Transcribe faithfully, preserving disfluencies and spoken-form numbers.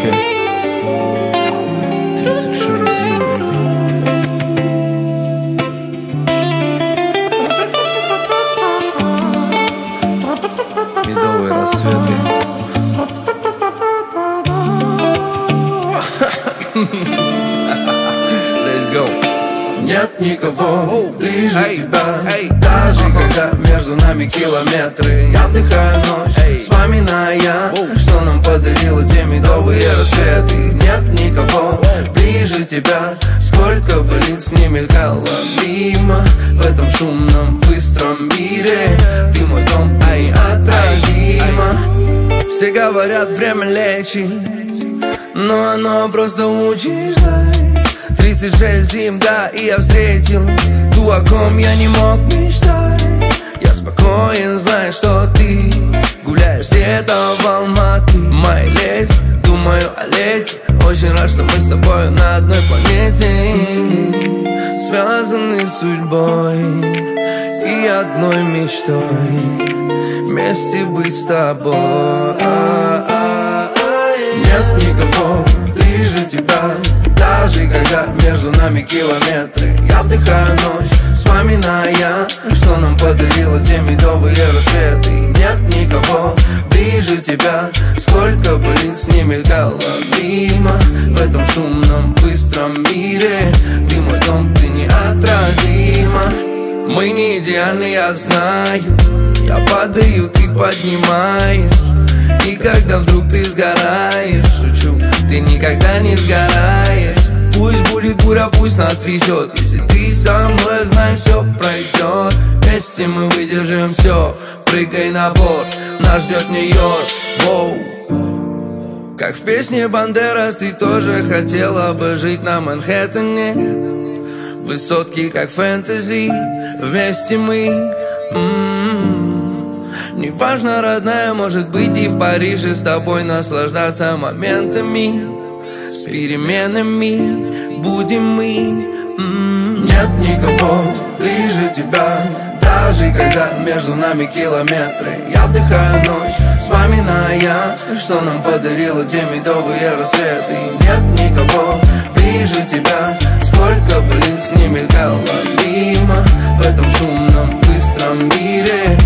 окей. тридцать шесть зим, бэйби. Медовые рассветы. Let's go. Нет никого ближе hey, тебя hey, даже uh-huh. когда между нами километры. Я вдыхаю ночь, hey. вспоминая, uh. что нам подарило те медовые рассветы. Нет никого ближе тебя, сколько бы лиц не мелькало мимо. В этом шумном, быстром мире ты мой дом, ты неотразима. Все говорят, время лечит, но оно просто учишь ждать. Тридцать шесть зим, да, и я встретил ту, о ком я не мог мечтать. Я спокоен, знаю, что ты гуляешь где-то в Алматы. Моя леди, думаю о лете. Очень рад, что мы с тобой на одной планете, связаны судьбой и одной мечтой вместе быть с тобой. Нет никого ближе тебя, даже когда между нами километры. Я вдыхаю ночь, вспоминая, что нам подарило те медовые рассветы. Нет никого ближе тебя, сколько бы лиц не мелькало мимо. В этом шумном, быстром мире ты мой дом, ты неотразима. Мы не идеальны, я знаю. Я падаю, ты поднимаешь. И когда вдруг ты сгораешь, шучу, ты никогда не сгораешь. Пусть будет буря, пусть нас трясет. Если ты со мной, знаем, все пройдет. Вместе мы выдержим все. Прыгай на борт, нас ждет Нью-Йорк. Воу. Как в песне Бандерас, ты тоже хотела бы жить на Манхэттене. Высотки, как фэнтези, вместе мы. М-м-м. Неважно, родная, может быть и в Париже с тобой наслаждаться моментами. С переменами будем мы. М-м-м. Нет никого ближе тебя, даже когда между нами километры. Я вдыхаю ночь, вспоминая, что нам подарило те медовые рассветы. Нет никого ближе тебя, сколько бы лиц не мелькало мимо. В этом шумном, быстром мире